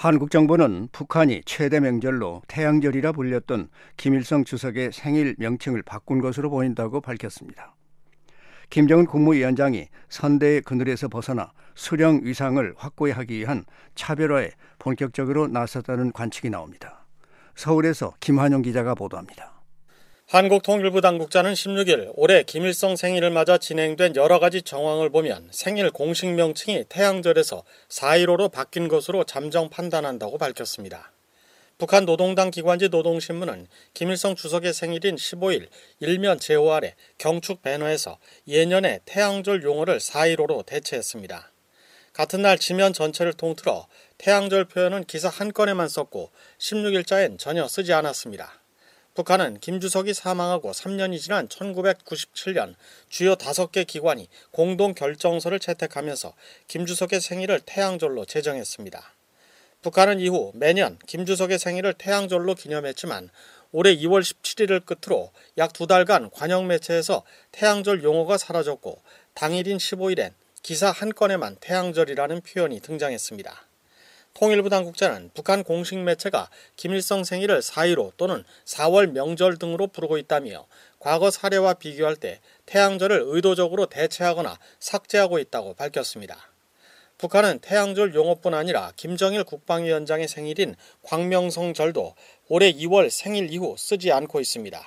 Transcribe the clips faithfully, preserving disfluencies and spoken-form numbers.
한국 정부는 북한이 최대 명절로 태양절이라 불렸던 김일성 주석의 생일 명칭을 바꾼 것으로 보인다고 밝혔습니다. 김정은 국무위원장이 선대의 그늘에서 벗어나 수령 위상을 확고히 하기 위한 차별화에 본격적으로 나섰다는 관측이 나옵니다. 서울에서 김환영 기자가 보도합니다. 한국통일부 당국자는 십육 일 올해 김일성 생일을 맞아 진행된 여러 가지 정황을 보면 생일 공식 명칭이 태양절에서 사 일오로 바뀐 것으로 잠정 판단한다고 밝혔습니다. 북한 노동당 기관지 노동신문은 김일성 주석의 생일인 십오 일 일면 제호 아래 경축 배너에서 예년의 태양절 용어를 사 일오로 대체했습니다. 같은 날 지면 전체를 통틀어 태양절 표현은 기사 한 건에만 썼고 십육 일자엔 전혀 쓰지 않았습니다. 북한은 김 주석이 사망하고 삼 년이 지난 천구백구십칠 년 주요 다섯 개 기관이 공동 결정서를 채택하면서 김 주석의 생일을 태양절로 제정했습니다. 북한은 이후 매년 김 주석의 생일을 태양절로 기념했지만 올해 이월 십칠일을 끝으로 약 두 달간 관영 매체에서 태양절 용어가 사라졌고 당일인 십오 일엔 기사 한 건에만 태양절이라는 표현이 등장했습니다. 통일부 당국자는 북한 공식 매체가 김일성 생일을 사 일오 또는 사월 명절 등으로 부르고 있다며 과거 사례와 비교할 때 태양절을 의도적으로 대체하거나 삭제하고 있다고 밝혔습니다. 북한은 태양절 용어뿐 아니라 김정일 국방위원장의 생일인 광명성절도 올해 이월 생일 이후 쓰지 않고 있습니다.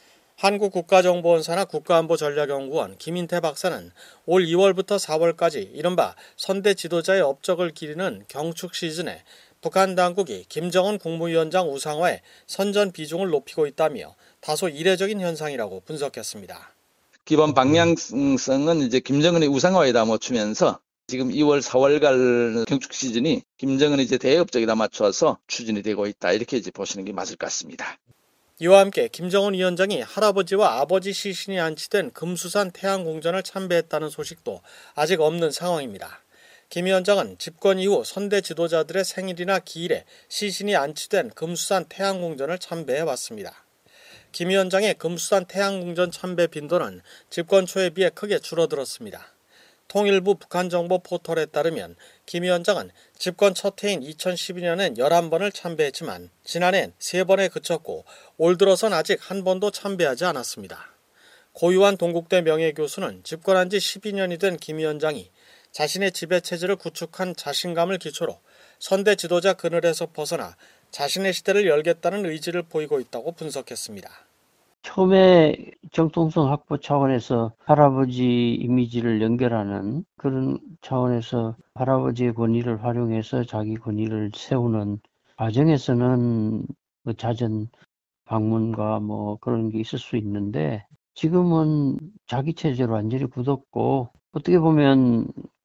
한국국가정보원사나 국가안보전략연구원 김인태 박사는 올 이월부터 사월까지 이른바 선대 지도자의 업적을 기리는 경축 시즌에 북한 당국이 김정은 국무위원장 우상화에 선전 비중을 높이고 있다며 다소 이례적인 현상이라고 분석했습니다. 기본 방향성은 이제 김정은의 우상화에다 맞추면서 지금 이월, 사월갈 경축 시즌이 김정은의 이제 대업적에다 맞춰서 추진이 되고 있다. 이렇게 이제 보시는 게 맞을 것 같습니다. 이와 함께 김정은 위원장이 할아버지와 아버지 시신이 안치된 금수산 태양궁전을 참배했다는 소식도 아직 없는 상황입니다. 김 위원장은 집권 이후 선대 지도자들의 생일이나 기일에 시신이 안치된 금수산 태양궁전을 참배해왔습니다. 김 위원장의 금수산 태양궁전 참배 빈도는 집권 초에 비해 크게 줄어들었습니다. 통일부 북한정보 포털에 따르면 김 위원장은 집권 첫 해인 이천십이 년엔 열한 번을 참배했지만 지난해엔 세 번에 그쳤고 올 들어선 아직 한 번도 참배하지 않았습니다. 고유한 동국대 명예교수는 집권한 지 십이 년이 된 김 위원장이 자신의 지배체제를 구축한 자신감을 기초로 선대 지도자 그늘에서 벗어나 자신의 시대를 열겠다는 의지를 보이고 있다고 분석했습니다. 처음에 정통성 확보 차원에서 할아버지 이미지를 연결하는 그런 차원에서 할아버지의 권위를 활용해서 자기 권위를 세우는 과정에서는 뭐 잦은 방문과 뭐 그런 게 있을 수 있는데 지금은 자기 체제로 완전히 굳었고 어떻게 보면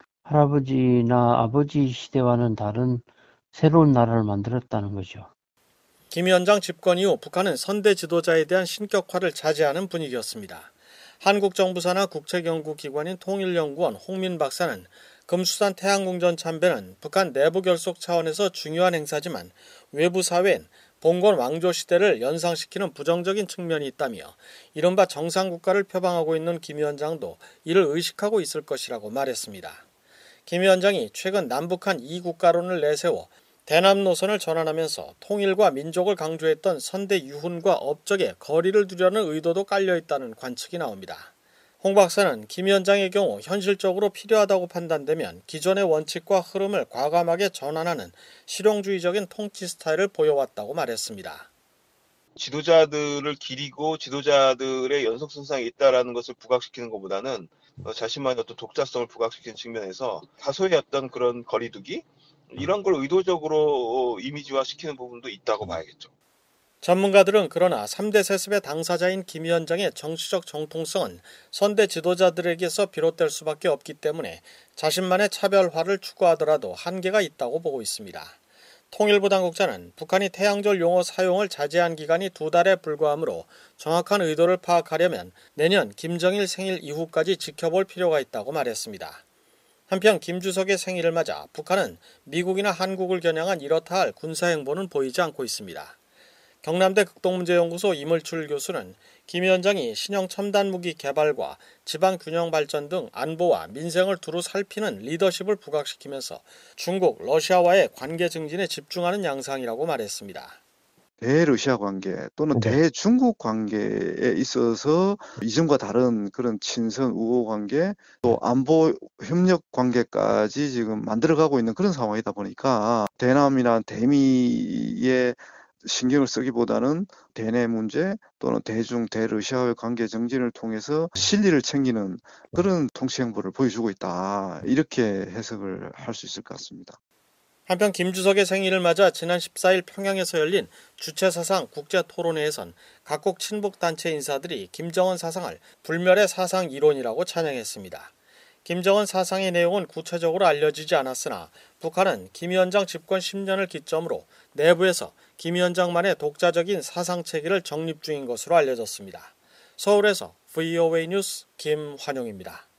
할아버지나 아버지 시대와는 다른 새로운 나라를 만들었다는 거죠. 김 위원장 집권 이후 북한은 선대 지도자에 대한 신격화를 자제하는 분위기였습니다. 한국정부사나 국책연구기관인 통일연구원 홍민 박사는 금수산 태양궁전 참배는 북한 내부 결속 차원에서 중요한 행사지만 외부 사회엔 봉건 왕조 시대를 연상시키는 부정적인 측면이 있다며 이른바 정상국가를 표방하고 있는 김 위원장도 이를 의식하고 있을 것이라고 말했습니다. 김 위원장이 최근 남북한 이국가론을 내세워 대남 노선을 전환하면서 통일과 민족을 강조했던 선대 유훈과 업적에 거리를 두려는 의도도 깔려있다는 관측이 나옵니다. 홍 박사는 김 위원장의 경우 현실적으로 필요하다고 판단되면 기존의 원칙과 흐름을 과감하게 전환하는 실용주의적인 통치 스타일을 보여왔다고 말했습니다. 지도자들을 기리고 지도자들의 연속선상에 있다는 것을 부각시키는 것보다는 자신만의 어떤 독자성을 부각시키는 측면에서 다소의 어떤 그런 거리두기? 이런 걸 의도적으로 이미지화시키는 부분도 있다고 봐야겠죠. 전문가들은 그러나 삼 대 세습의 당사자인 김 위원장의 정치적 정통성은 선대 지도자들에게서 비롯될 수밖에 없기 때문에 자신만의 차별화를 추구하더라도 한계가 있다고 보고 있습니다. 통일부 당국자는 북한이 태양절 용어 사용을 자제한 기간이 두 달에 불과하므로 정확한 의도를 파악하려면 내년 김정일 생일 이후까지 지켜볼 필요가 있다고 말했습니다. 한편 김 주석의 생일을 맞아 북한은 미국이나 한국을 겨냥한 이렇다 할 군사행보는 보이지 않고 있습니다. 경남대 극동문제연구소 이물출 교수는 김 위원장이 신형 첨단 무기 개발과 지방 균형 발전 등 안보와 민생을 두루 살피는 리더십을 부각시키면서 중국, 러시아와의 관계 증진에 집중하는 양상이라고 말했습니다. 대러시아 관계 또는 네. 대중국 관계에 있어서 이전과 다른 그런 친선 우호 관계 또 안보 협력 관계까지 지금 만들어가고 있는 그런 상황이다 보니까 대남이나 대미의 신경을 쓰기보다는 대내 문제 또는 대중, 대러시아의 관계 정진을 통해서 실리를 챙기는 그런 통치 행보를 보여주고 있다. 이렇게 해석을 할 수 있을 것 같습니다. 한편 김 주석의 생일을 맞아 지난 십사일 평양에서 열린 주체사상 국제토론회에선 각국 친북단체 인사들이 김정은 사상을 불멸의 사상 이론이라고 찬양했습니다. 김정은 사상의 내용은 구체적으로 알려지지 않았으나 북한은 김 위원장 집권 십 년을 기점으로 내부에서 김 위원장만의 독자적인 사상체계를 정립 중인 것으로 알려졌습니다. 서울에서 브이오에이 뉴스 김환용입니다.